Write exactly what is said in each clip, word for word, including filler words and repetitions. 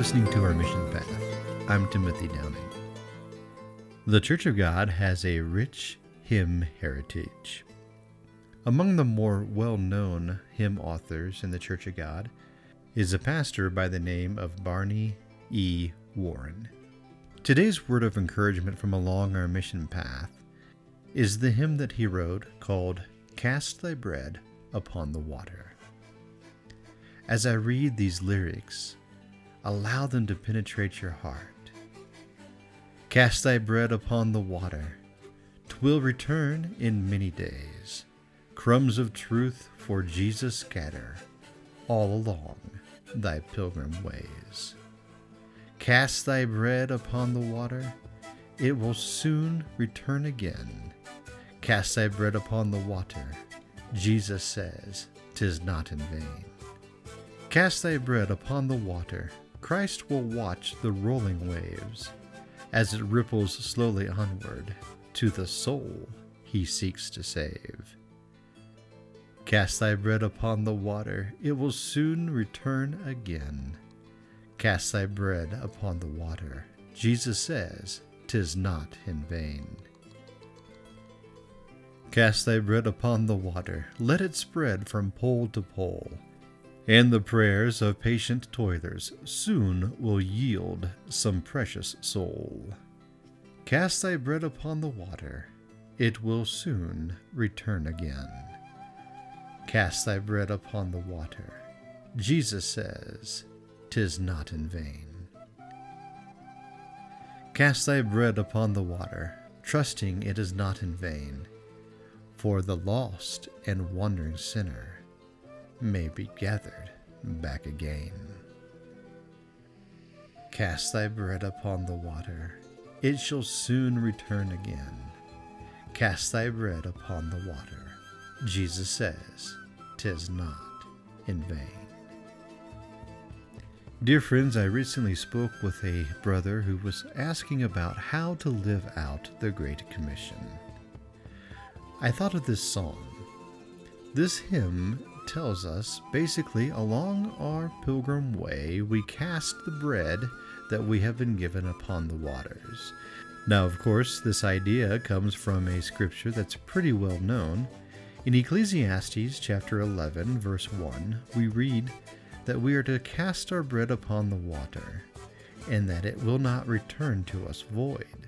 listening to Our Mission Path. I'm Timothy Downing. The Church of God has a rich hymn heritage. Among the more well-known hymn authors in the Church of God is a pastor by the name of Barney E. Warren. Today's word of encouragement from along our mission path is the hymn that he wrote called Cast Thy Bread Upon the Water. As I read these lyrics, allow them to penetrate your heart. Cast thy bread upon the water, 'twill return in many days. Crumbs of truth for Jesus scatter all along thy pilgrim ways. Cast thy bread upon the water, it will soon return again. Cast thy bread upon the water, Jesus says, 'tis not in vain. Cast thy bread upon the water, Christ will watch the rolling waves as it ripples slowly onward to the soul he seeks to save. Cast thy bread upon the water, it will soon return again. Cast thy bread upon the water, Jesus says, 'tis not in vain. Cast thy bread upon the water, let it spread from pole to pole, and the prayers of patient toilers soon will yield some precious soul. Cast thy bread upon the water, it will soon return again. Cast thy bread upon the water, Jesus says, 'tis not in vain. Cast thy bread upon the water, trusting it is not in vain, for the lost and wandering sinner may be gathered back again. Cast thy bread upon the water, it shall soon return again. Cast thy bread upon the water, Jesus says, 'tis not in vain. Dear friends, I recently spoke with a brother who was asking about how to live out the Great Commission. I thought of this song. This hymn tells us basically along our pilgrim way we cast the bread that we have been given upon the waters. Now, of course, this idea comes from a scripture that's pretty well known. In Ecclesiastes chapter eleven, verse one, we read that we are to cast our bread upon the water, and that it will not return to us void.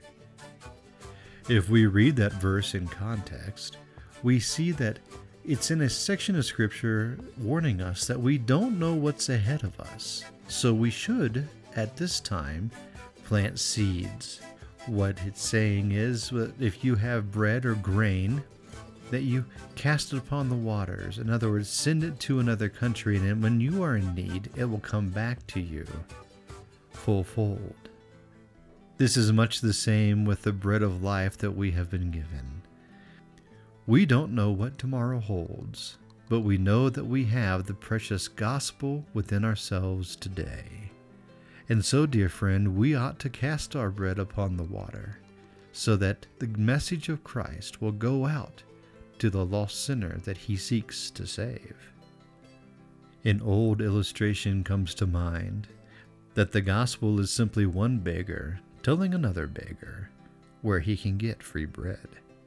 If we read that verse in context, we see that it's in a section of Scripture warning us that we don't know what's ahead of us. So we should, at this time, plant seeds. What it's saying is that if you have bread or grain, that you cast it upon the waters. In other words, send it to another country, and when you are in need, it will come back to you full-fold. This is much the same with the bread of life that we have been given. We don't know what tomorrow holds, but we know that we have the precious gospel within ourselves today. And so, dear friend, we ought to cast our bread upon the water, so that the message of Christ will go out to the lost sinner that he seeks to save. An old illustration comes to mind that the gospel is simply one beggar telling another beggar where he can get free bread.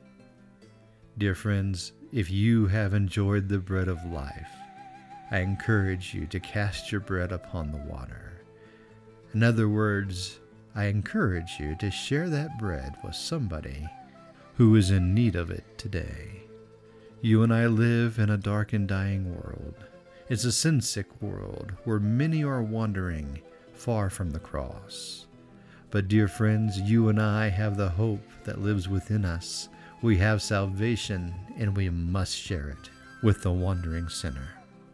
Dear friends, if you have enjoyed the bread of life, I encourage you to cast your bread upon the water. In other words, I encourage you to share that bread with somebody who is in need of it today. You and I live in a dark and dying world. It's a sin-sick world where many are wandering far from the cross. But dear friends, you and I have the hope that lives within us. We have salvation, and we must share it with the wandering sinner.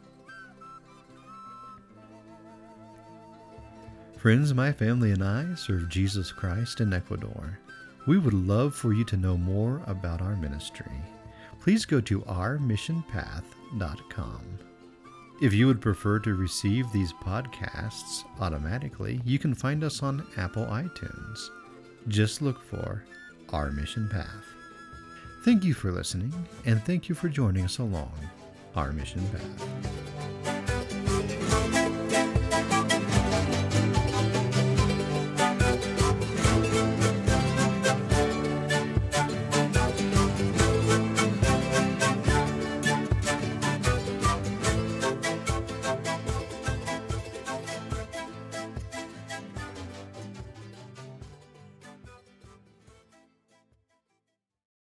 Friends, my family and I serve Jesus Christ in Ecuador. We would love for you to know more about our ministry. Please go to our mission path dot com. If you would prefer to receive these podcasts automatically, you can find us on Apple iTunes. Just look for Our Mission Path. Thank you for listening, and thank you for joining us along Our Mission Path.